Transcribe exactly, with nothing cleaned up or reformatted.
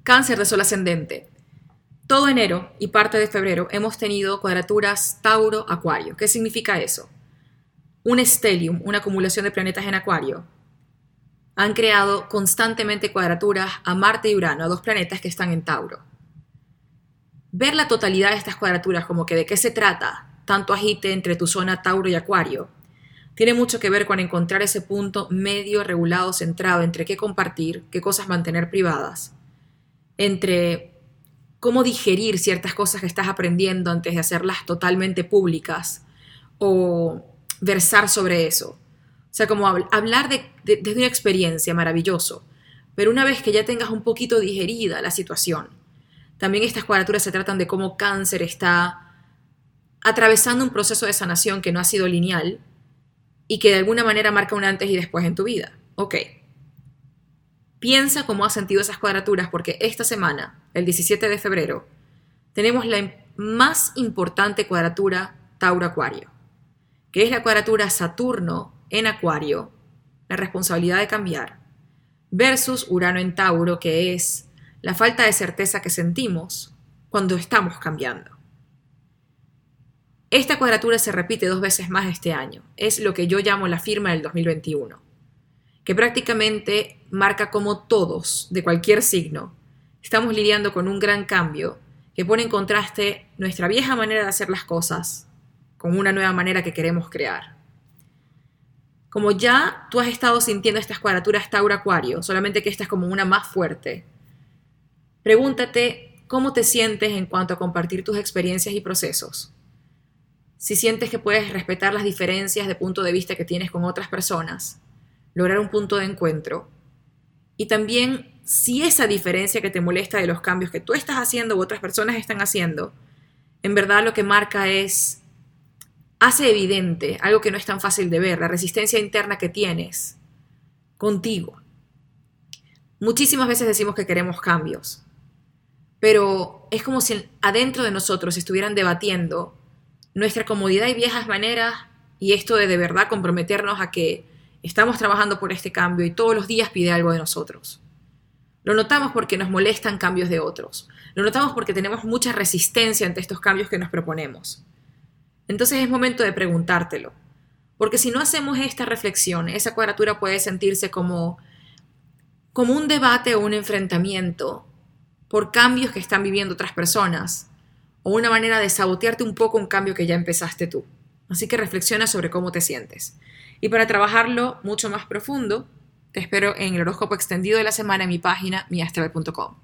Cáncer de sol ascendente. Todo enero y parte de febrero hemos tenido cuadraturas Tauro-Acuario. ¿Qué significa eso? Un stellium, una acumulación de planetas en Acuario, han creado constantemente cuadraturas a Marte y Urano, a dos planetas que están en Tauro. Ver la totalidad de estas cuadraturas, como que de qué se trata, tanto agite entre tu zona Tauro y Acuario, tiene mucho que ver con encontrar ese punto medio, regulado, centrado entre qué compartir, qué cosas mantener privadas, entre cómo digerir ciertas cosas que estás aprendiendo antes de hacerlas totalmente públicas o versar sobre eso. O sea, como hablar de, de, desde una experiencia, maravilloso, pero una vez que ya tengas un poquito digerida la situación. También estas cuadraturas se tratan de cómo Cáncer está atravesando un proceso de sanación que no ha sido lineal y que de alguna manera marca un antes y después en tu vida. Ok. Piensa cómo has sentido esas cuadraturas porque esta semana, el diecisiete de febrero, tenemos la más importante cuadratura Tauro-Acuario, que es la cuadratura Saturno en Acuario, la responsabilidad de cambiar, versus Urano en Tauro, que es la falta de certeza que sentimos cuando estamos cambiando. Esta cuadratura se repite dos veces más este año. Es lo que yo llamo la firma del dos mil veintiuno. Que prácticamente marca cómo todos, de cualquier signo, estamos lidiando con un gran cambio que pone en contraste nuestra vieja manera de hacer las cosas con una nueva manera que queremos crear. Como ya tú has estado sintiendo estas cuadraturas Tauro-Acuario, solamente que esta es como una más fuerte, pregúntate cómo te sientes en cuanto a compartir tus experiencias y procesos. Si sientes que puedes respetar las diferencias de punto de vista que tienes con otras personas, lograr un punto de encuentro. Y también, si esa diferencia que te molesta de los cambios que tú estás haciendo u otras personas están haciendo, en verdad lo que marca es, hace evidente algo que no es tan fácil de ver, la resistencia interna que tienes contigo. Muchísimas veces decimos que queremos cambios, pero es como si adentro de nosotros estuvieran debatiendo nuestra comodidad y viejas maneras y esto de de verdad comprometernos a que estamos trabajando por este cambio y todos los días pide algo de nosotros. Lo notamos porque nos molestan cambios de otros. Lo notamos porque tenemos mucha resistencia ante estos cambios que nos proponemos. Entonces es momento de preguntártelo. Porque si no hacemos esta reflexión, esa cuadratura puede sentirse como, como un debate o un enfrentamiento por cambios que están viviendo otras personas o una manera de sabotearte un poco un cambio que ya empezaste tú. Así que reflexiona sobre cómo te sientes. Y para trabajarlo mucho más profundo, te espero en el horóscopo extendido de la semana en mi página mi astral punto com.